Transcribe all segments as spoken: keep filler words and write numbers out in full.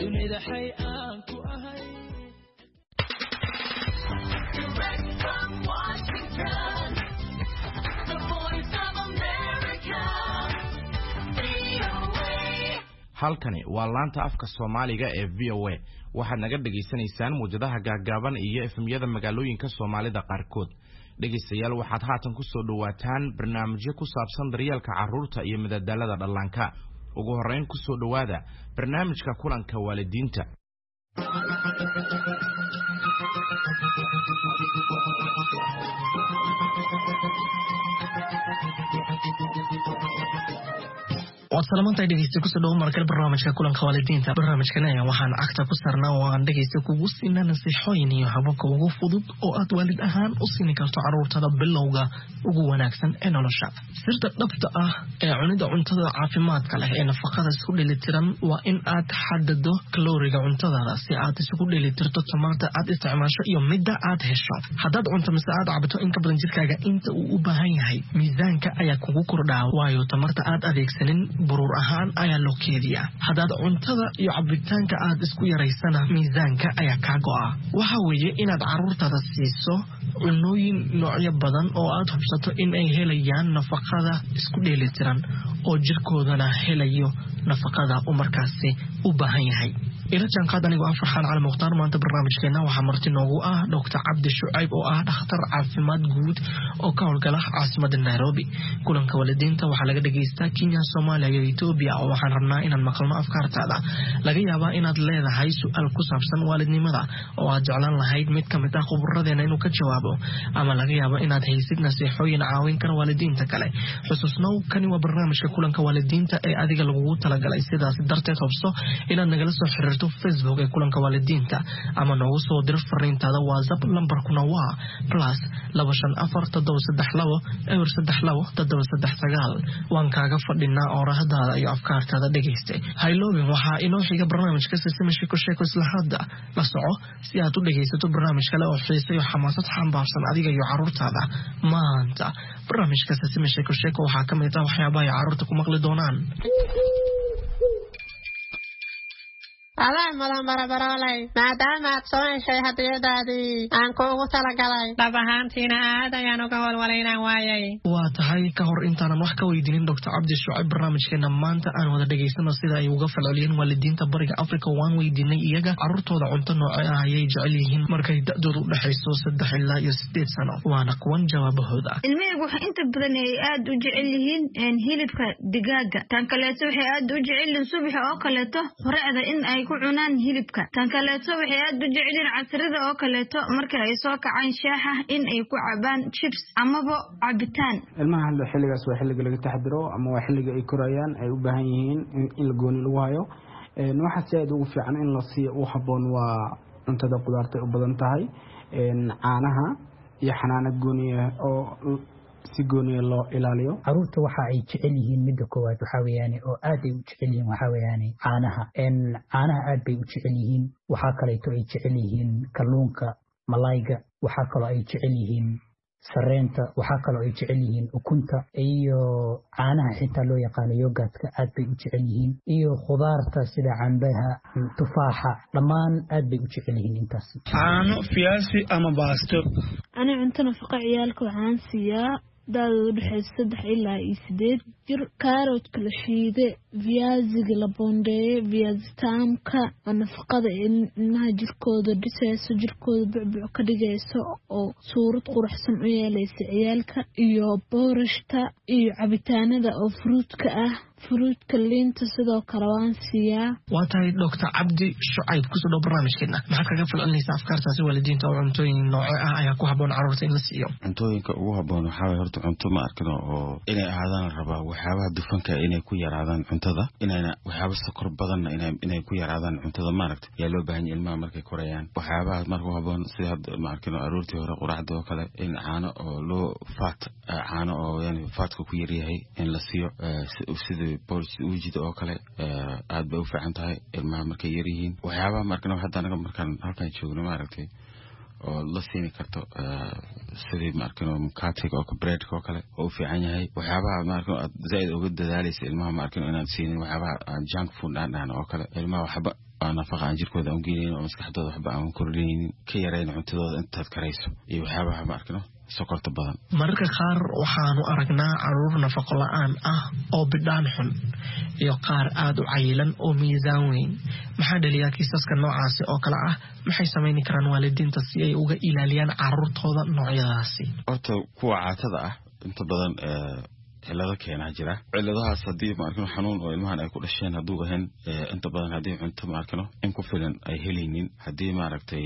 dunida hay aan ku ahay. Direct from Washington, the voice of America, V O A. halkani waa laanta afka Soomaaliga ee V O A. waxaad naga dhageysanaysaan muujadaha gaagaaban iyo efemyada magaalooyinka Soomaalida qaarkood. dhegeystayaal waxaad haatan ku soo dhawaataan barnaamijyo ku saabsan daryeelka carruurta iyo madadaalada dhallaanka. ugu horeyn ku soo dhawaada barnaamijka kulanka waalidiinta. وسلامتي dhegeysta ku soo dhaw markale barnaamijka kulanka waalidiinta. barnaamijkan ayaa waxaan agta ku sarnaa oo aan dhegeysta kugu siinaa nasiixooyin iyo hababka ugu fudud oo aad waalid ahaan u siin karto carruurtada bilowga ugu wanaagsan ee nolosha. sirta dhabta ah ee cunida cuntada caafimaadka leh ee nafaqada isku dheelitiran waa in aad xadado kalooriga cuntada si aad isugu dheelitirto tamarta aad isticmaasho iyo midda aad hesho. haddaad cunto mise aad cabto in ka badan jirkaaga inta uu u baahan yahay, miisaanka ayaa kugu kordhaa waayo tamarta aad adeegsanin burur ahaan ayaa loo keediyaa. haddaad cuntada iyo cabitaanka aad isku yaraysana miisaanka ayaa kaa go'a. waxa weeye inaad carruurtada siiso cunooyin noocyo badan oo aad hubsato in ay helayaan nafaqada isku dheelitiran oo jirkoodana helayo nafaqada uu markaasi u baahan yahay. ila jaanqaad anigu ah Farxaan Cali Mukhtaar. maanta barnaamijkeena waxaa marti noogu ah Doctor Cabdi Shucayb oo ah dhakhtar caafimaad guud oo ka howlgala caasimadda Nairobi. kulanka waalidiinta waxaa laga dhageystaa Kenya, Soomaaliya iyo Ethiopia oo waxaan rabnaa inaan maqalno afkaartaada. laga yaabaa inaad leedahay su'aal ku saabsan waalidnimada oo aad jeclaan lahayd mid ka mid ah khubradeena inuu ka jawaabo, ama laga yaabo inaad haysid nasiixooyin caawin kara waalidiinta kale. xusuusnow, kani waa barnaamijka kulanka waalidiinta ee adiga lagugu talagalay. sidaas darteed hubso inaad nagala soo xiriirto Facebook ee kulanka waalidiinta ama noogu soo dir fariintaada WhatsApp. lambarkuna waa plus laba shan afar toddoba saddex labo eber saddex labo toddoba saddex sagaal. waan kaaga fadhinaa oorahadaada iyo afkaartaada dhegeysta. hayloobin waxaa inoo xiga barnaamijka Sesame Sheeko Sheeko isla hadda la soco si aad u dhegeysato barnaamij kale oo xiiso iyo xamaasad xambaarsan adiga iyo carruurtaada. maanta barnaamijka Sesame Sheeko Sheeko waxaa ka mid ah waxyaabaha ay carruurta ku maqli doonaan. alaan madan barabarolay maadaama aad samayshay hadiyadaadii aan kuugu talagalay dhab ahaantiina aad ayaan uga walwalaynaan waayay. waa tahay ka hor intaanan wax ka weydiinin Doctor Cabdi Shucayb, barnaamijkeena maanta aan wada dhegeysano sida ay uga falceliyeen waalidiinta bariga Afrika. waan weydiinay iyaga carruurtooda cunto noocee ah ayay jecel yihiin markay da'doodu u dhaxayso saddex ilaa iyo sideed sano. waana kuwan jawaabahooda. ilmahaygu waxa inta badan ay aad u jecel yihiin hilibka digaaga. tan kaleeto waxay aad u jecel yihiin subax oo kaleeto horacda in ay ku cunaan hilibka. tan kaleeto waxay aad u jecel yihiin casrida oo kaleeto marka ay soo kacaan shaaha in ay ku cabaan chips amaba cabitaan. ilmaha hadda xilligaas waa xilliga laga taxadiro ama waa xilliga ay korayaan ay u baahan yihiin in la gooni lagu hayo. waxa si aad ugu fiican in la siiyo u haboon waa cuntada qudaarta u badan tahay, caanaha iyo xanaanad gooniya oo si gooniya loo ilaaliyo. carruurta waxa ay jecel yihiin midda koowaad waxa weeyaan oo aad ay u jecel yihiin waxa weeyaan caanaha. in caanaha aad bay u jecel yihiin. waxa kale oo ay jecel yihiin kalluunka, malayga. waxa kale oo ay jecel yihiin sareenta. waxa kale oo ay jecel yihiin ukunta iyo caanaha xitaa loo yaqaan yogurtka aad bay u jecel yihiin, iyo khudaarta sida cambaha, tufaaxa, dhammaan aad bay u jecel yihiin intaas. caano, fiyaasi ama baasto. ana cunto nafaqo ciyaalka waxaan siiyaa daadoodu dhexaysa saddex ilaa iyo sideed jir. kaaroodka la shiide, viyaasiga la boondeeye, viyaasitaamka oo nafaqada ilmaha jirkooda dhisayso, jirkooda bucbuc ka dhigayso oo suurad quruxsan u yeelaysa ciyaalka, iyo boorashta iyo cabitaanada oo fruudka ah. fruudka liinta sidoo kale waan siiyaa. waa tahay Doctor Cabdi Shucayb, kusoo dhaw barnaamijkeena. maxaad kaga falcelinaysaa afkaartaasi waalidiinta oo cuntooyin noocee ah ayaa ku haboon carruurta in la siiyo? cuntooyinka ugu haboon waxaa waye horta cunto ma arkino oo inay ahaadaan rabaa waxyaabaha dufanka inay ku yaraadaan cuntada, inayna waxyaaba sokor badanna inay inay ku yaraadaan cuntada. maaragta yaa loo baahan yahay ilmaha markay korayaan. waxyaabaha marka u haboon sida hadda ma arkino aroortii hore quraacda oo kale in caano oo loo fat caano oo yani fatka ku yar yahay in la siiyo, sida wujid oo kale aad bay u fiican tahay ilmaha markay yar yihiin. waxyaabaha markana hadda anaga markaan halkan joogno maaragtay oo la siin karto sidii markano mukatiga oo breadka oo kale oo fiican yahay. waxyaabaha markano aad zaid uga dadaalaysa ilmaha markano inaad siinin waxyaabaha junk food aan oo kale ilmaha waxba nafaqa aan jirkooda aan geeyeen oo maskaxdooda waxba aan kordhinin ka yareyn cuntadooda intaad karayso iyo waxyaabaha ma arkino sokorta badan. mararka qaar waxaanu aragnaa caruur nafaqo la'aan ah oo bidhaan xun iyo qaar aad u cayilan oo miisaan weyn. maxaa dhaliyaa kiisaska noocaasi oo kale ah? maxay sameyn karaan waalidiinta si ay uga ilaaliyaan caruurtooda noocyadaasi? horta kuwa caatada ah inta badan cilado keenaa jira. ciladahaas haddii ma arkino xanuun oo ilmahan ay ku dhasheen hadduu ahayn inta badan haddii cunto ma arkino in ku filan ay helaynin, haddii maaragtay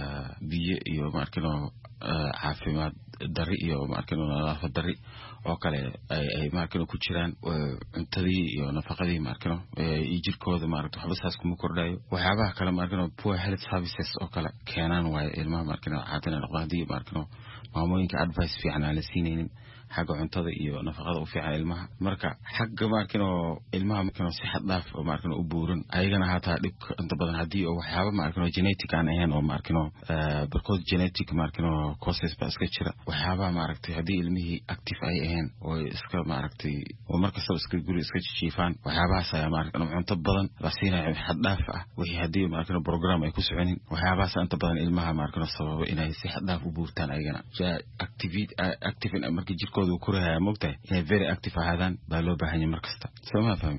biyo iyo ma arkino caafimaad dari iyo ma arkino nadaafad dari oo kale ay ay ma arkino ku jiraan, cuntadii iyo nafaqadii ma arkino iyo jirkooda ma arkino waxba saas kuma kordhayo. waxyaabaha kale ma arkino poor health services oo kale keenaan waaye ilmaha ma arkino caadina noqdo haddii ma arkino maamooyinka advice fiican aan la siinaynin xagga cuntada iyo nafaqada u fiican ilmaha. marka xagga ma arkino ilmaha ma arkino si xad dhaaf oo ma arkino u buuran ayagana hataa dhib inta badan haddii oo waxyaaba ma arkino genetic aan ahayn oo ma arkino barkood genetic ma arkino causes ba iska jira. waxyaaba ma aragtay haddii ilmihii active ay ahayn oo iska ma aragtay oo markasta iska guri iska jiifaan, waxyaabahaas ayaa ma arkino cunto badan la siinayo xad dhaaf ah wixii haddii ma arkino program ay ku soconin. waxyaabahaas inta badan ilmaha ma arkino sababa inay si xad dhaaf u buurtaan ayagana activity active in markii jirkooda uu koraya moogtahay inay very active ahaadaan baa loo baahan yahay markasta. soo ma fahmi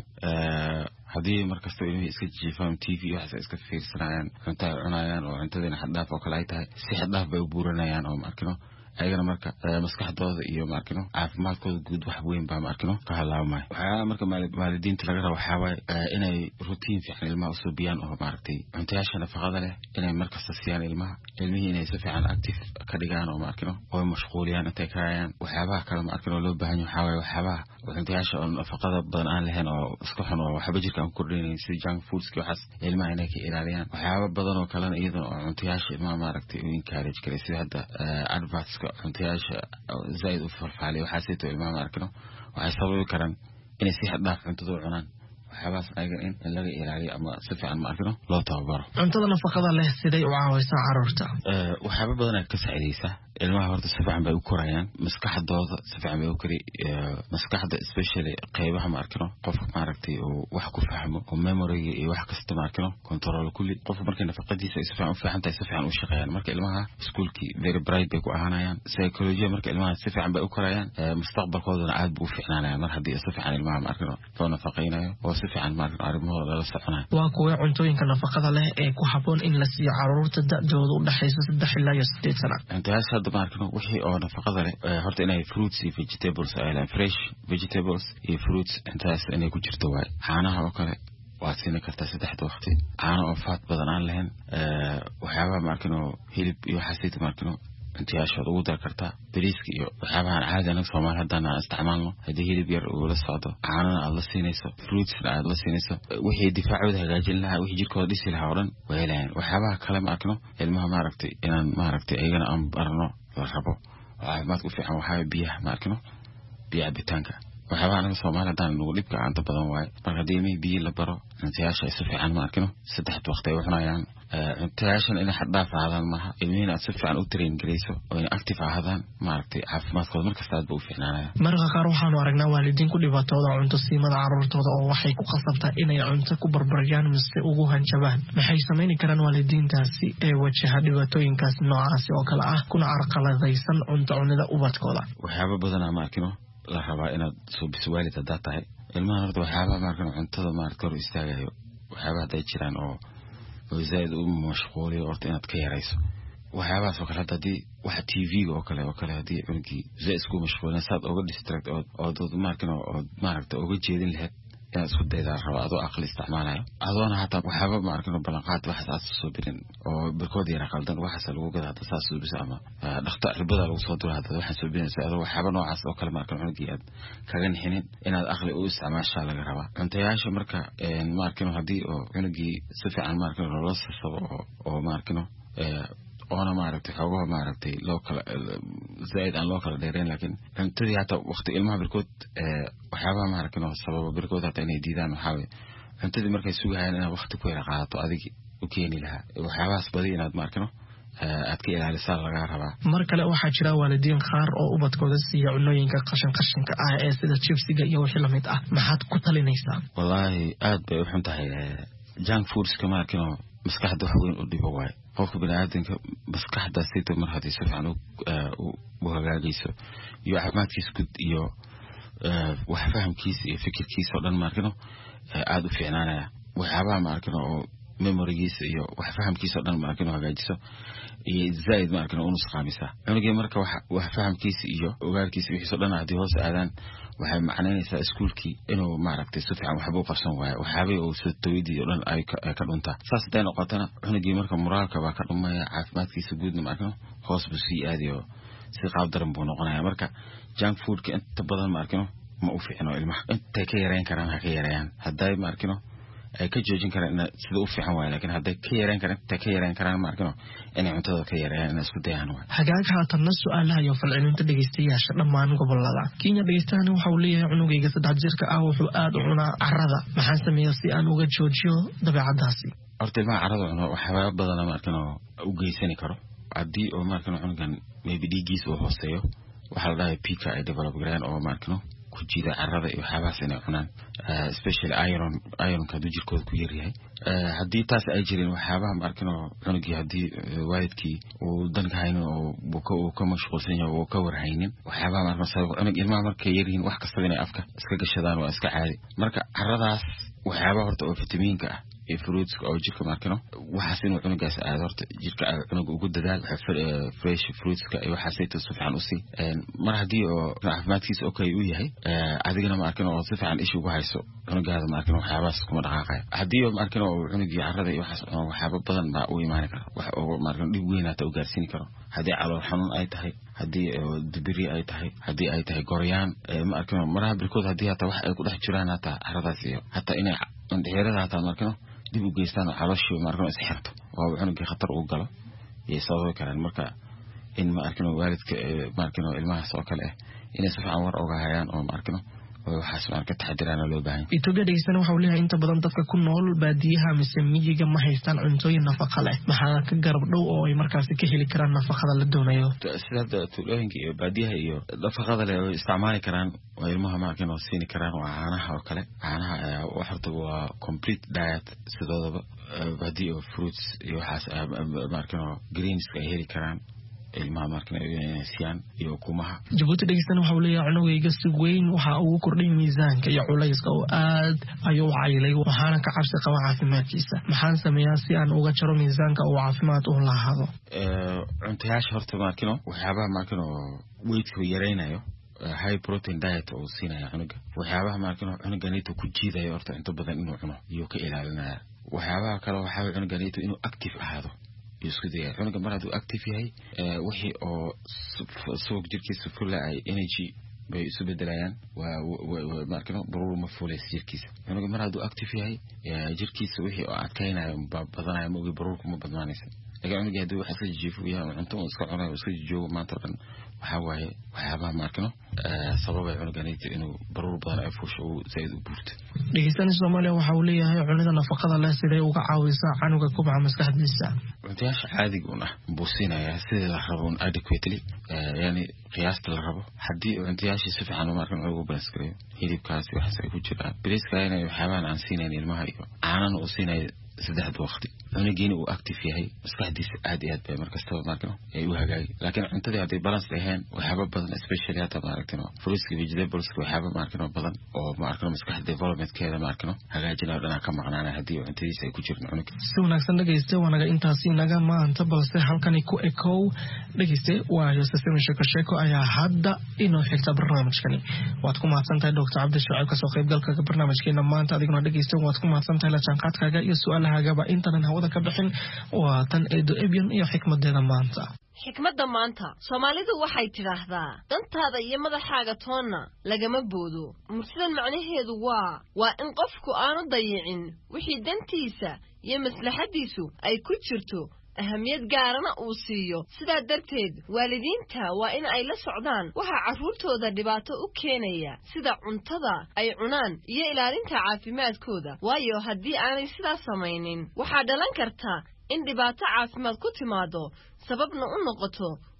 haddii markasta ilmihii iska jiifaan T V waxaas iska fiirsanayaan cunto ay cunayaan oo cuntadina xad dhaaf oo kale ay tahay si xad dhaaf bay u buuranayaan oo ma arkino ayagana marka maskaxdooda iyo ma arkino caafimaadkooda guud wax weyn baa ma arkino ka halaabmay. waxaa marka waalidiinta laga rabo waxaa waaye inay routine fiican ilmaha u suubiyaan oo ma aragtay cuntayaasha nafaqada leh inay markasta siiyaan ilmaha, ilmihii inay si fiican active ka dhigaan oo ma arkino oo mashquuliyaan intay karayaan. waxyaabaha kale ma arkino loo baahan yahay waxaa waaye waxyaabaha cuntayaasha oo nafaqada badan aan lahayn oo iska xun oo waxba jirka aan kordhinayn sida junk foods waxaas ilmaha inay ka ilaaliyaan. waxyaaba badan oo kalena iyadana oo cuntayaasha ilmaha ma aragtay u encourage karay sida hadda adverts cuntayaasha zaid u farfaalay waxaasayto ilmaha ma arkino waxay sababi karaan inay si xad dhaaf cuntada u cunaan. waxyaabahaas ayaga in laga ilaaliyo ama si fiican ma arkino loo tababaro. cuntada nafaqada leh siday u caawiysaa caruurta? waxyaaba badan ay ka saacidaysaa ilmaha. horta si fiican bay u korayaan, maskaxdooda si fiican bay u kori maskaxda especially qaybaha ma arkino qofka ma aragtay oo wax ku fahmo oo memory iyo wax kasta ma arkino control kulli qofka markay nafaqadiisa si fiican u fiican tahay si fiican u shaqeeyaan. marka ilmaha iskuulkii very bright bay ku ahaanayaan. psychology marka ilmaha si fiican bay u korayaan, mustaqbalkoodana aad buu u fiicnaanaya mar haddii si fiican ilmaha ma arkino loo nafaqeynayo oo si fiican ma arkino arrimahooda la soconayo. waa kuwa cuntooyinka nafaqada leh ee ku habboon in la siiyo caruurta da'dooda u dhaxaysa saddex ilaa iyo siddeed sano? intaas hadda ma arkino wixii oo nafaqada leh horta inay fruits iyo vegetables ay leeyihiin, fresh vegetables iyo fruits intaas inay ku jirto waay. caanaha oo kale waad siin kartaa saddexda waqti, caano oo fat badan aan lahayn. waxyaabaha ma arkino hilib iyo waxaasayta ma arkino intiyaashood ugu dar kartaa. bariiska iyo waxyaabahan caadi anaga Soomaali haddaan aan isticmaalno haddii hilib yar uu la socdo, caanana aad la siinayso, fruitsna aad la siinayso, wixii difaacooda hagaajin lahaa, wixii jirkooda dhisi lahaa oo dhan way helayaan. waxyaabaha kale ma arkino ilmaha ma aragtay inaan ma aragtay ayagana aan barno la rabo caafimaadka u fiican waxaa biyaha ma arkino biyaha cabitaanka. waxyaabaha anaga Soomaali haddaan nagu dhibka aanta badan waaye. marka haddii ilmihii biyo la baro cuntayaasha ay si fiican ma arkino saddexda waqti ay u cunayaan, cuntayaashan inay xad dhaaf ahaadaan maaha, ilmihiina aad si fiican u train garayso oo inay active ahaadaan ma aragtay caafimaadkooda markasta aad buu u fiicnaanaya. mararka qaar waxaanu aragnaa waalidiin ku dhibaatooda cunto siimada caruurtooda oo waxay ku qasabtaa inay cunto ku barbariyaan mise ugu hanjabaan. maxay samayni karaan waalidiintaasi ee wajaha dhibaatooyinkaas noocaasi oo kale ah kuna carqaladaysan cunto cunida ubadkooda? waxyaaba badanaa ma arkino la rabaa inaad soo biso waalid haddaad tahay ilmaha. horta waxyaabaha ma arkino cuntada ma aragta hor istaagayo waxyaabaha hadday jiraan oo oo zaid u mashquuliyo horta inaad ka yarayso. waxyaabahaas oo kale hadda haddii waxa T V-ga oo kale oo kale haddii cunugii zaid isku mashquulina saad oga distract oo oo ma arkino oo ma aragta oga jeedin lahayd inaad isku daydaa raba adoo aqli isticmaalayo adoona hataa waxyaaba ma arkino ballanqaad waxaas aad soo birin oo barkood yara qaldan waxaas lagu gada hadda saas soo bisa ama dhakhtar cirbada lagu soo duro hadda waxaan soo birinaysa adoo waxyaaba noocaas oo kale ma arkino cunugii aad kaga nixinin inaad aqli u isticmaashaa laga rabaa. cuntayaasha marka ma arkino haddii oo cunugii si fiican ma arkino loo sasabo oo ma arkino oona ma aragtay xoogaha ma aragtay loo kala zaid aan loo kala dheereen laakiin cuntadii hata waqti ilmaha barkood waxyaabaha ma arkino sababa barkood hata inay diidaan waxaa weeye cuntadii markay sugahayaan inaad waqti ku yara qaadato adigi u keeni lahaa. waxyaabahaas badi inaad ma arkino aad ka ilaalisaa laga rabaa. mar kale waxaa jira waalidiin qaar oo ubadkooda siiya cunooyinka qashin qashinka ah ee sida jibsiga iyo wixii lamid ah. maxaad ku talinaysaa? wallaahi aad bay u xun tahay junk foods kama arkino maskaxda wax weyn u dhibo waay qofka bini'aadamka maskaxda sida mar hadii si fiican u hagaagayso iyo caafimaadkiisa guud iyo wax fahamkiisa iyo fikirkiisa oo dhan ma arkino aad u fiicnaanaya waxyaabaha ma arkino oo memorygiisa iyo wax fahamkiisa oo dhan ma arkino hagaajiso iyo zaid ma arkino uu nusqaamisa cunugii marka wax wax fahamkiisa iyo ogaarkiisa wixii dhan hadii hoos aadaan waxay macnaynaysaa iskuulkii inuu ma aragtay si fiican waxba u qabsan waayo waxaabay oo soo tawidii oo dhan ay ka dhuntaa saas day noqotana cunugii marka moraalka baa ka dhumaya caafimaadkiisa guudna ma arkino hoos buu sii aadayo si qaab daran buu noqonayaa marka junk foodka inta badan ma arkino ma u fiicno ilmaha inta ka yareyn karaan ha ka yareeyaan haday ma arkino ay ka joojin karaan sida u fiican waay laakiin haday ka yareyn karaan inta ka yareyn karaan ma arkino inay cuntada ka yareeyaan inay isku dayaan waay hagaag haatanna su'aalaha iyo falcelinta dhegeystayaasha dhammaan gobolada Kenya dhegeystayaasha waxa uu leeyahay cunugayga saddex jirka ah wuxuu aad u cunaa carrada maxaan sameeyaa si aan uga joojiyo dabeecadaasi horta ilmaha carrada cuno waxyaabo badan ma arkino u geysan karo hadii oo ma arkino cunugan maybe dhiiggiisa uu hooseeyo waxa la dhahay pika ay develop garaan oo ma arkino ku jira carrada iyo waxyaabahaas inay cunaan especially iron iron ka jirkooda ku yar yahay hadii taas ay jireen waxyaabaha ma arkino cunugii hadii waalidkii uu danka hayno oo buka uu ka mashquulsan yahay oo ka warhaynin waxyaabaha ma arkino sabab cunug ilmaha markay yar yihiin wax kasta inay afka iska gashadaan waa iska caadi marka carradaas waxyaabaha horta oo fitamiinka ah ee fruits oo jirka ma arkino waxa inuu cunugaas aad horta jirka cunug ugu dadaal fresh fruits ka iyo waxa sayto si fiican u sii mar hadii oo caafimaadkiisa okay u yahay adigana ma arkino oo si fiican ishu ugu hayso cunugaada ma arkino waxyaabahaas kuma dhaqaaqay hadii oo ma arkino cunugii carrada iyo waxa waxyaabo badan baa u imaan kara wax oo ma arkino dhib weyn aad u gaarsiin karo hadii calool xanuun ay tahay hadii dibiri ay tahay hadii ay tahay goryaan ma arkino maraha bilkood hadii hata wax ay ku dhex jiraan hata carradaas iyo hata inay dhexeerada hata ma arkino dib u geystaan calooshiisa ma arkino isxirto oo cunugii khatar u galo iyo sabab karaan marka in ma arkino waalidka ma arkino ilmahaas oo kale inay si fiican war uga hayaan oo ma arkino waxaas marka taxadirana loo baahan yahay Itoobiya dhegeysan waxa uu leeyahay inta badan dadka ku nool baadiyaha mise miyiga ma haystaan cuntooyin nafaqo leh maxaa ka garab dhow oo ay markaas ka heli karaan nafaqada la doonayo sida tuulooyinka iyo baadiyaha iyo nafaqada leh oo isticmaali karaan oo ilmaha ma arkino siin karaan waa caanaha oo kale caanaha waxarta waa complete diet sidoo baadiyo fruits iyo waxaas ma arkino greens ay heli karaan ilmaha markana siyaan iyo kumaha Djibouti dhegeysan waxa uu leeyahay cunugayga si weyn waxa uu kordhay miisaanka iyo culayska oo aad ayuu caylay waxaana ka cabsi qaba caafimaadkiisa maxaan sameeyaa si aan uga jaro miisaanka oo caafimaad u lahaado ee cuntayaasha horta markino waxyaabaha markino weight-ka yareynayo high protein diet oo siinaya cunuga waxyaabaha markino cunuganito ku jiidayo horta inta badan inuu cuno iyo ka ilaalinaya waxyaabaha kale waxa cunuganito inuu active ahaado isku day cunuga mar hadduu active yahay wixii oo soo jirkiisa fulla ay energy bay isu bedelayaan waa markano baruur ma fuulay jirkiisa cunuga mar hadduu active yahay jirkiisa wixii oo adkaynayo badanayo ma baruur kuma badnaanaysa laga cunuga hadduu waxa iska jiifo yahay cunto iska cunayo iska joogo maanta dhan waxa waaye waxyaabaha markano sabab ay cunuganayto inuu baruur badan ay fuusho uu zaid u buurto dhegeysan Soomaaliya waxa uu leeyahay cunida nafaqada leh siday uga caawisaa canuga kubca maskaxdiisa cuntayaasha caadiga ah buusinaya sida la rabo adequately yani qiyaasta la rabo hadii cuntayaasha si fiican u markan ugu balaskareeyo hilibkaasi waxa ay ku jiraan bariiska inay waxyaabahan aan siinayeen ilmaha iyo caanana u siinay saddex waqti cunugiina uu active yahay maskaxdiisa aad iyo aad bay markasta markan ay u hagaagi laakiin cuntada hadii balance lahayn waxyaabo badan especially hata markan fruits iyo vegetables waxyaabo markan badan oo markan maskax development keeda markan hagaajinaa dhanaa ka maqnaana hadii cuntadiisa ay ku jiraan cunug si wanaagsan dhageysta wanaga intaasi naga maanta balse halkani ku ekow dhageyste waa yosasema sheeko sheeko ayaa hadda inoo xigta barnaamijkani waad ku mahadsantahay Doctor Cabdi Shucayb ka soo qaybgalka barnaamijkeena maanta adiguna dhageysta waad ku mahadsantahay la jaanqaadkaaga iyo su'aalahaaga intaan hawada ka bixin waa tan eedo ebyan iyo xikmadeeda maanta xikmadda maanta Soomaalidu waxay tiraahdaa dantaada iyo madaxaaga toonna lagama boodo mursidan macnaheedu waa waa in qofku aanu dayicin wixii dantiisa iyo maslaxadiisu ay ku jirto ahamiyad gaarana uu siiyo sidaa darteed waalidiinta waa in ay la socdaan waxa carruurtooda dhibaato u keenaya sida cuntada ay cunaan iyo ilaalinta caafimaadkooda waayo haddii aanay sidaas samaynin waxaa dhalan karta in dhibaato caafimaad ku timaado sababna u noqoto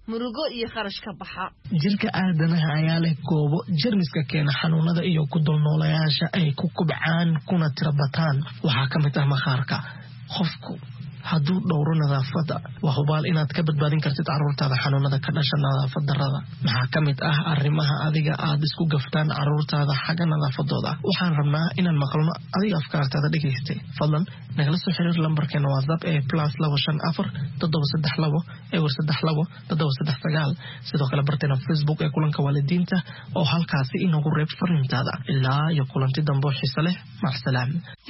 murugo iyo kharash ka baxa jirka aadanaha ayaa leh goobo jermiska keena xanuunada iyo ku dulnoolayaasha ay ku kubcaan kuna tirabataan waxaa ka mid ah maqaarka qofku hadduu dhowro nadaafadda waa hubaal inaad ka badbaadin kartid carruurtaada xanuunada ka dhasha nadaafad darrada maxaa ka mid ah arrimaha adiga aad isku gaftaan carruurtaada xagga nadaafadooda waxaan rabnaa inaan maqalno adiga afkaartaada dhegaystay fadlan nagala soo xiriir lambarkeena whatsapp ee plus labo shan afar toddoba saddex labo ewer saddex labo toddoba saddex sagaal sidoo kale barteena facebook ee kulanka waalidiinta oo halkaasi inagu reeb fariintaada ilaa iyo kulanti dambo xiise leh macsalaam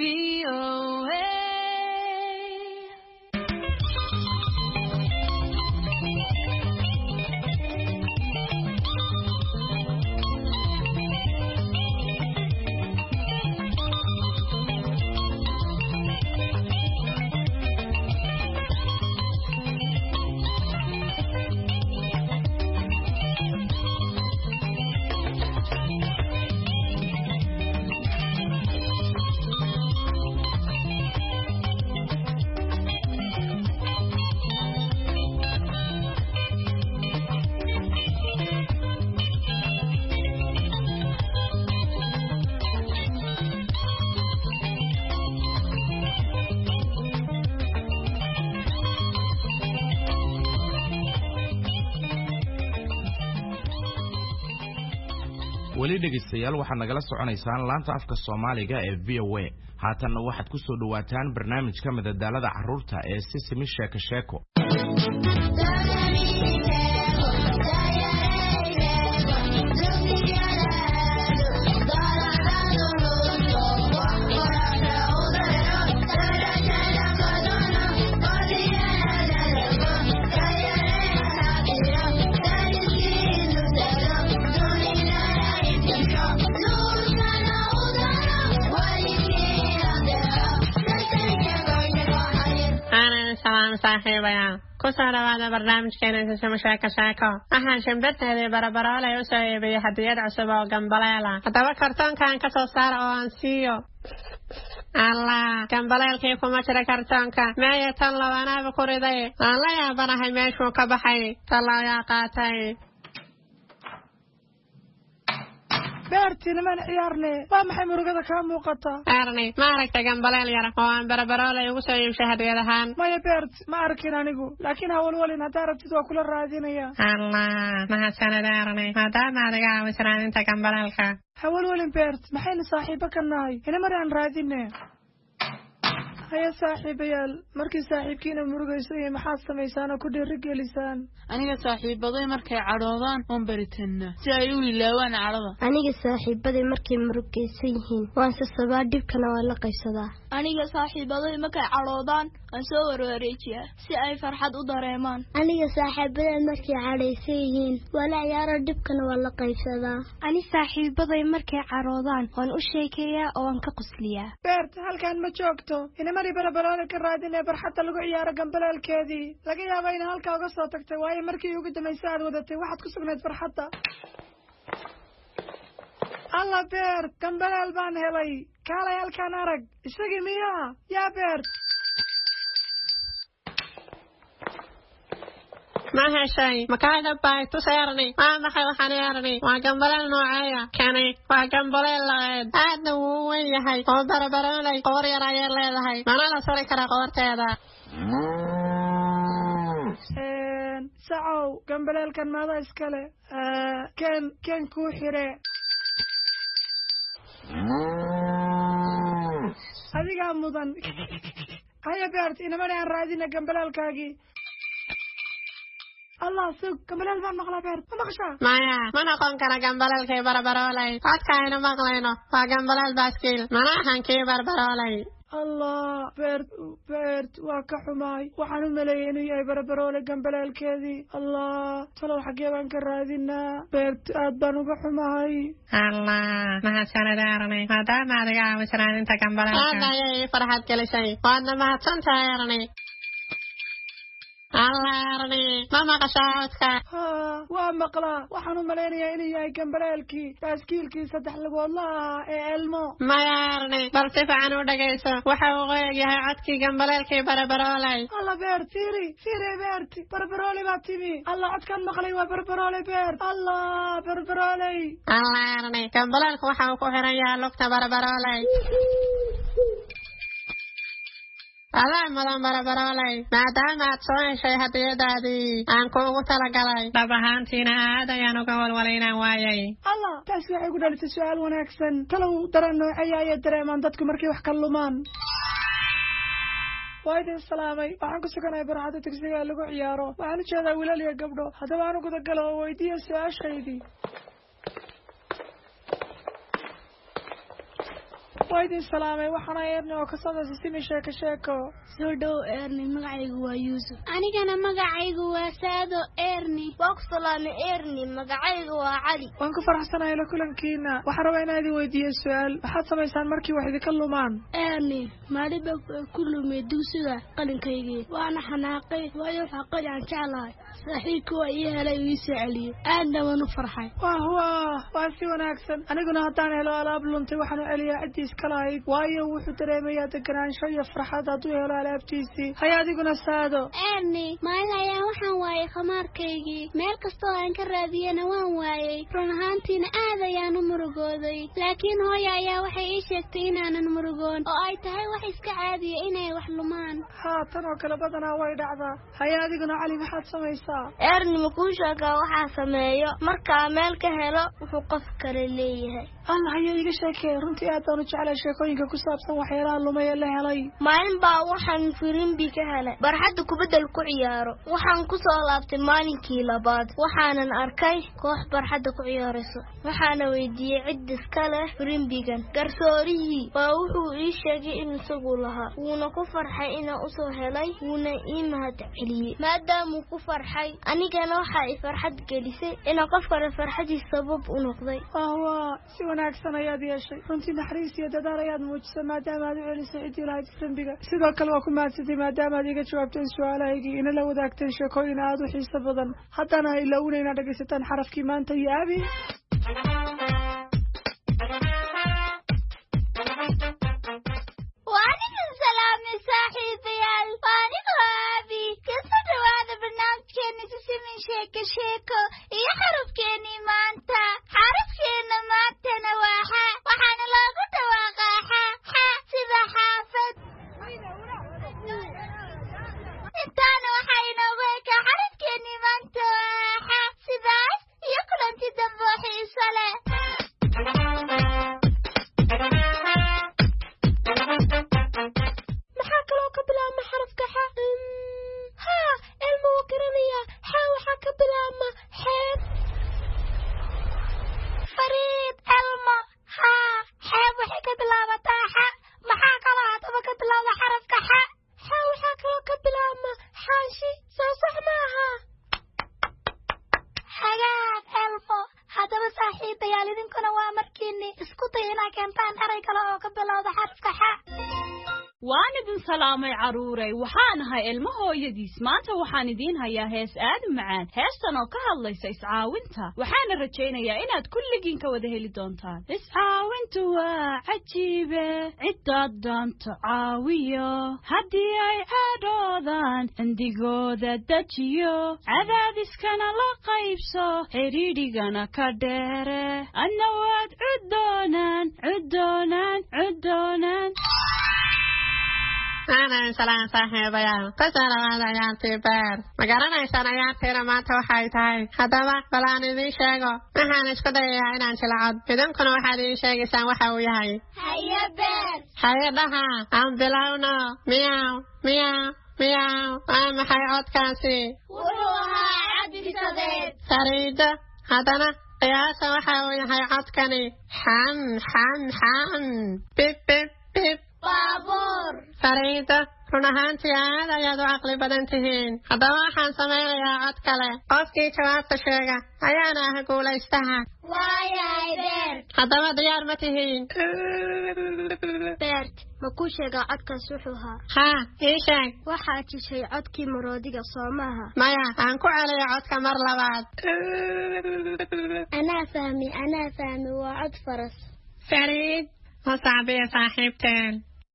weli dhegeystayaal waxaad nagala soconaysaan laanta afka Soomaaliga ee V O A haatanna waxaad ku soo dhawaataan barnaamijka madadaalada carruurta ee Sisimi Sheeko Sheeko saaxiibaya ku soo dhawaada barnaamijkeena Sisimi Sheeko Sheeko waxaan shimbirteedii barabaroolay u soo iibiyey hadiyad cusub oo gambaleela haddaba kartoonkan ka soo saara oo aan siiyo allah gambaleelkii kuma jira kartoonka meeya tan labanaaba ku riday aan la yaabanahay meeshuu ka baxay talaayaa qaatay beerti niman ciyaarne waa maxay murugada ka muuqata arnay ma aragtay gambaleel yar oo aan barabaroolay ugu soo iibshay hadiyad ahaan maya beert ma arkin anigu laakiin hawlwalin haddaa rabtid waa kula raadinaya allah mahadsanid arnay maadaama adiga aawisraaninta gambaleelka hawlwalin beert maxayna saaxiibo ka nahay ina mari aan raadine haya saaxiibayaal markii saaxiibkiina murugayso iyo maxaad samaysaan oo ku dhiirigelisaan aniga saaxiibaday markay cadhoodaan oon baritanna si ay u ilaawaan cadhada aniga saaxiibaday markay murugaysan yihiin waan sasabaa dhibkana waa la qaybsadaa aniga saaxiibaday markay cadhoodaan waan soo warwareejiyaa si ay farxad u dareemaan aniga saaxiibaday markay cadhaysan yihiin waa la ciyaaro dhibkana waa la qaybsadaa ani saaxiibaday markay cadhoodaan waan u sheekeeyaa oo waan ka qosliyaa beert halkaan ma joogto mari barabaroole ka raadinee barxadda lagu ciyaaro gambaleelkeedii laga yaaba ina halkaa uga soo tagtay waayo markii ugu dambaysa aad wadatay waxaad ku sugnayd farxadda alla beert gambaleel baan helay kaalay halkaan arag isagii miyaa yaa beert ma heshay makaada baay tuseerni waa maxay waxaan yeernay waa gambaleel nooceeya kani waa gambaleel laeed aadna wuu weyn yahay oo barabaroolay qoor yar ayay leedahay mana la sari karaa qoorteeda sacow gambaleelkan maada iskale ken ken kuu xire adigaa mudan haya beert inamana aan raadina gambaleelkaagii allah sug gambaleel baan maqlaa beert ma maqashaa maya ma noqon kara gambaleelkii barabaroolay codka aynu maqlayno waa gambaleel baaskiil mana ahan kii barabaroolay allah beert beert waa ka xumaay waxaan u maleeyay inuu yahay barabaroole gambaleelkeedii allah talow xaggee baan ka raadinaa beert aad baan uga xumahay allah mahadsanid arnay maadaama adiga aawisraaninta gambaleelka aad ayay farxad gelisay waadna mahadsantahay arnay allaarni ma maqashaadka haa waa maqlaa waxaan u malaynayaa inuu yahay gambaleelkii baaskiilkii saddex lugoodla ahaa ee elmo mayaarni bal si fiican u dhagayso waxa uu qoyag yahay codkii gambaleelkii barbaroolay alla beert fiiri fiiri beert barbarooley baa timi alla codkaan maqlay waa barbarooley beert alla barbarooley allaarni gambaleelku waxa uu ku xiran yahay lugta barbarooley adaa mudan barbarooley maadaama aad soo heshay hadiyadaadii aan kuugu talagalay dhab ahaantiina aad ayaan uga walwalaynaan waayay allah taasi waxay ku dhalisay su-aal wanaagsan talow dareen noocaya ayay dareemaan dadku markay wax ka lumaan waa idin salaamay waxaan ku suganahay barxadda dugsiga ee lagu ciyaaro waxaan u jeedaa wiilal iyo gabdho haddaba aan u gudagalo oo weydiiya su-aashaydii waa idin salaamay waxaana eerni oo ka socda sisimi sheeko sheeko soo dhow eerni magacaygu waa yuusuf anigana magacaygu waa saado eerni waa ku salaamay eerni magacaygu waa cali waan ku faraxsanahay la kulankiina waxaan rabaa inaan idin weydiiyo su-aal waxaad samaysaan markii wax idinka lumaan eerni maaliba ku lumay dugsiga qalinkaygii waana xanaaqay waayo waxa qali aan jeclahay saaxiibka waa ii helay ii soo celiyey aadna waan u farxay wah wah waa si wanaagsan aniguna haddaan helo alaab luntay waxaan u celiyaa ciddii iska lahayd waayo wuxuu dareemayaa deganaansho iyo farxad hadduu helo alaabtiisii hay adiguna saado eerni maalin ayaan waxaan waayay khamaarkaygii meel kastoo aan ka raadiyana waan waayey run ahaantiina aad ayaan u murugooday laakiin hooya ayaa waxay ii sheegtay inaanan murugoon oo ay tahay wax iska caadiya inay wax lumaan haa tan oo kale badanaa way dhacdaa haya adiguna cali maxaad samaysaa eerni makuu sheegaa waxaa sameeyo markaa meel ka helo wuxuu qof kale leeyahay allah ayaa iga sheekey runtii aad baan u jeclay sheekooyinka ku saabsan waxyaalaha lumay ee la helay maalin baa waxaan firimbi ka helay barxadda kubadda ku ciyaaro waxaan ku soo laabtay maalinkii labaad waxaanan arkay koox barxadda ku ciyaarayso waxaana weydiiyey cid iska leh firimbigan garsoorihii waa wuxuu ii sheegay in isagu lahaa wuuna ku farxay inaan usoo helay wuuna ii mahad celiyey maadaamuu ku farxay anigana waxaa i farxad gelisay inaan qof kale farxadiis sabab u noqday waa si wanaagsan ayaad yeeshay runtii naxariis iyo dadaal ayaad muujisay maadaama aad u celisay ciddii lahayd firimbiga sidoo kale waa ku mahadsantay maadaama aad iga jawaabteen su-aalahaygii inala wadaagteen sheekooyin aad u xiiso badan haddana ha ilowna inaad dhegaysataan xarafkii maanta iyo abi waanigan salaamay saaxiibayaal waaniga abi kasoo dhawaada barnaamijkeena sisimin sheeko sheeko iyo xarafkeenii maanta xarafkeena maantana waa xa waxaana loogu dhawaaqaa xa xa sida xaafad intaana waxaa inoogu ekaa xarafkeenii maanta waa xa sidaas iyo kulanti dambe oo xiiso leh maxaa kaloo ka bilaabma xarafka xa haa elmo wuu garanayaa xa waxaa ka bilaabma xeeb fariid elmo haa xeeb waxay ka bilaabataa xa maxaa kaloo haddaba ka bilowda xarafka xa xa waxaa kaloo ka bilaabma xaashi soo sax maaha hagaag elmo haddaba saaxiibayaal idinkuna waa markiini isku day inaa keentaan eray kale oo ka bilowda xarafka xa waan idin salaamay caruuray waxaan ahay ilmo hooyadiis maanta waxaan idiin hayaa hees aad u macaan heestan oo ka hadlaysa iscaawinta waxaana rajaynayaa inaad kulligiin ka wada heli doontaan iscaawintu waa cajiibe ciddaad doonto caawiyo haddii ay caadhoodaan cindigooda dejiyo cadaadiskana la qaybso xidhiidhigana ka dheere adna waad cuddoonaan cuddoonaan cuddoonaan aanan salaan saaxiibayaal kasoo dhawaada ciyaartii beer ma garanaysaan ciyaartiina maanta waxay tahay haddaba bal aan idiin sheego waxaan isku dayayaa inaan jilcod idinkuna waxaad idiin sheegaysaan waxa uu yahay haye beer haye dhaha aan bilowno miyaw miyaw miyaw waa maxay codkaasi wuxuu ahaa cabdisadeed sariido haddana qiyaasa waxa uu yahay codkani xam xam xam bib bib bib baabuur fariida run ahaantii aad ayaad u caqli badan tihiin. Haddaba waxaan samaynayaa cod kale. Qofkii jawaabta sheega ayaana ah guulaystaha. Waayahay Beert. Haddaba diyaar ma tihiin? Beert, ma ku sheegaa codkaas wuxuu ahaa? Haa, ii sheeg. Waxaa jishay codkii maroodiga Soomaha. Maya, aan ku celiyo codka mar labaad. Anaa fahmi, anaa fahmi, waa cod faras. Fariid, ma saabiya saaxiibteen.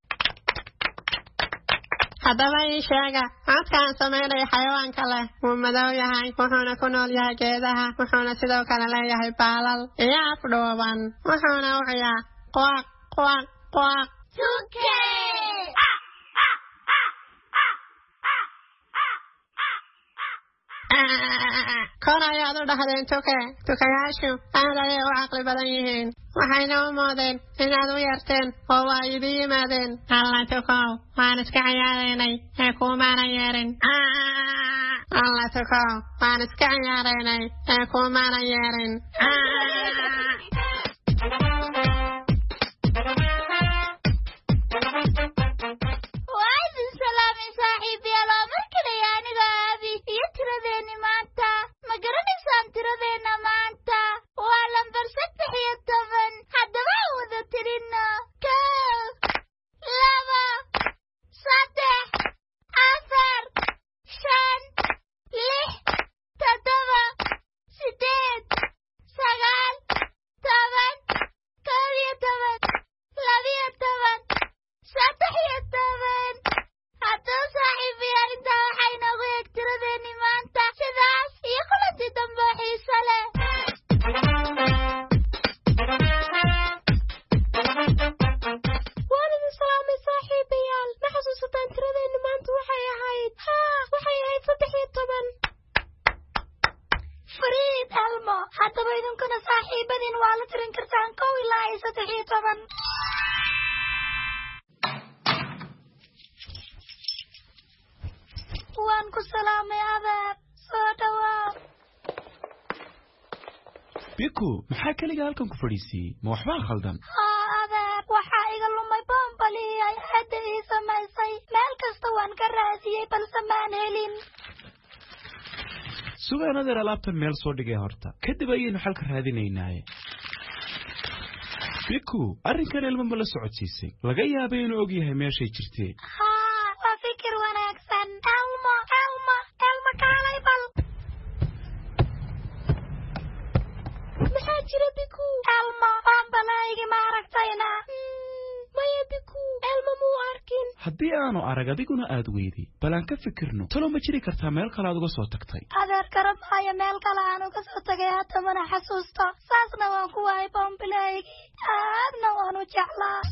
haddaba ii sheega codkaan samaynaya xayawaanka leh wuu madow yahay wuxuuna ku nool yahay geedaha wuxuuna sidoo kale leeyahay baalal iyo afdhuuban wuxuuna u ciyaa quaq quaq quaq tuke kor ayaad u dhahdeen tuke tukayaashu aad ayay u caqli badan yihiin waxayna u moodeen inaad u yarteen oo waa idin yimaadeen alla tukow waan iska ciyaaraynay ee kuumaana yeerin alla tukow waan iska ciyaaraynay ee kuumaana yeerin maxaa kaliya halkan ku fadhiisiyay ma waxba khaldan haa adeer waxa iga lumay bombali ay hadda ii samaysay meel kasta waan ka raadiyay balse maan helin sugaan adeer alaabta meel soo dhigay horta kadib ayaynu xalka raadinaynaaye biku arrinkan ilma ma la socodsiisay laga yaabay inuu og yahay meeshay jirtee haa waa fikir wanaagsan elmo elmo elmo kaalay bal maxaa jira biku elmo bombalaaygi ma aragtayna maya biku elmo muu arkin haddii aanu arag adiguna aad weyday bal aan ka fikirno talo ma jiri kartaa meel kale aad uga soo tagtay adeer garab haya meel kale aan uga soo tagay hata mana xasuusto saasna waan ku waayay bombalaaygi aadna waan u jeclaa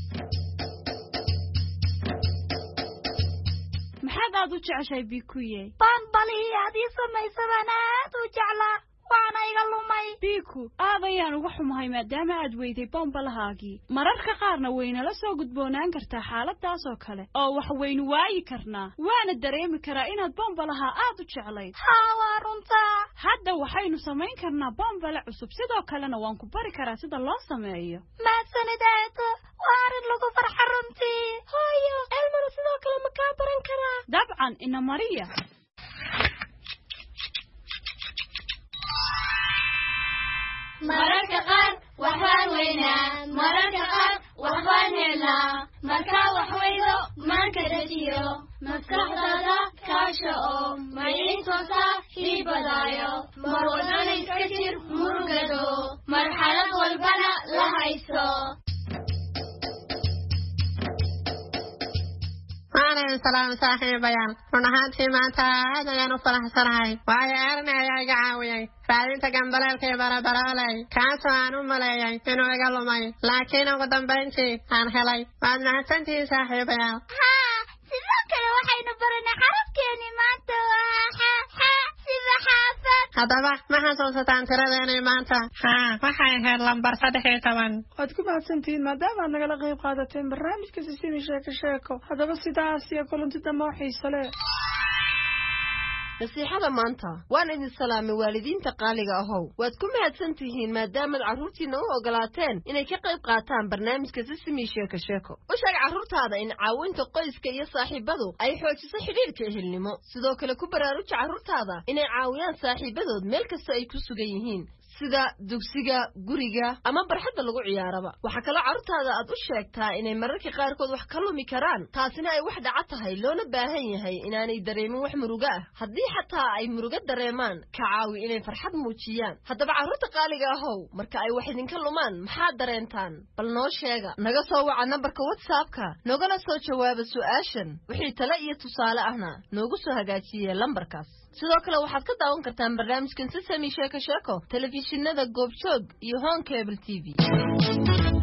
maxaad aad u jeceshahay bikuye bombalihii aad ii samaysabaan aad u jeclaa waana iga lumay biku aad ayaan uga xumahay maadaama aad weyday bombalahaagii mararka qaarna waynala soo gudboonaan kartaa xaaladaas oo kale oo wax waynu waayi karnaa waana dareemi karaa inaad bombalaha aad u jeclayd haa waa runtaa hadda waxaynu samayn karnaa bombale cusub sidoo kalena waan ku bari karaa sida loo sameeyo mahadsanid eedo waa arrin lagu farxa runtii hooyo elmana sidoo kale ma kaa baran karaa dabcan ina mariya mararka qaar waxbaan weynaa mararka qaar waxbaan helnaa markaa wax weydo maanka dejiyo maskaxdaada kaasha oo maciintoosa hii badaayo mar walbana iska jir murugado marxalad walbana la hayso waalaikum salaam saaxiibayaal run ahaantii maanta aad ayaan u faraxsanahay waayo erni ayaa iga caawiyey raadinta gambaleelkii barabaraaley kaasoo aan u maleeyay inuu iga lumay laakiin ugu dambayntii aan helay waad mahadsantihiin saaxiibayaal haa sidoo kale waxaynu baranay xarafkeeni maanta waa xa xa sida xaafad haddaba ma xasuusataan tiradeenay maanta haa waxay ahayd lambar saddex iyo toban waad ku mahadsantihiin maadaama aad nagala qayb qaadateen barnaamijka sisimi sheeko sheeko haddaba sidaas iyo kulanti dambe oo xiiso leh nasiixada maanta waan idin salaamay waalidiinta qaaliga ahow waad ku mahadsan tihiin maadaama carruurtiina u ogolaateen inay ka qayb qaataan barnaamijka Sesame Sheeko Sheeko u sheeg carruurtaada in caawinta qoyska iyo saaxiibadu ay xoojiso xiriirka ehelnimo sidoo kale ku baraaruji carruurtaada inay caawiyaan saaxiibadood meel kasta ay ku sugan yihiin sida dugsiga guriga ama barxadda lagu ciyaaraba waxa kale carruurtaada aad u sheegtaa inay mararka qaarkood wax ka lumi karaan taasina ay wax dhaca tahay loona baahan yahay inaanay dareemin wax muruga ah haddii xataa ay muruga dareemaan ka caawi inay farxad muujiyaan haddaba carruurta qaaliga ahow marka ay wax idinka lumaan maxaad dareentaan bal noo sheega naga soo waca nambarka whatsappka nogana soo jawaaba su'aashan wixii tale iyo tusaale ahna noogu soo hagaajiyee lambarkaas sidoo kale waxaad ka daawan kartaan barnaamijkan Sesame Sheeko Sheeko telefishinada Goobjoog iyo Home Cable T V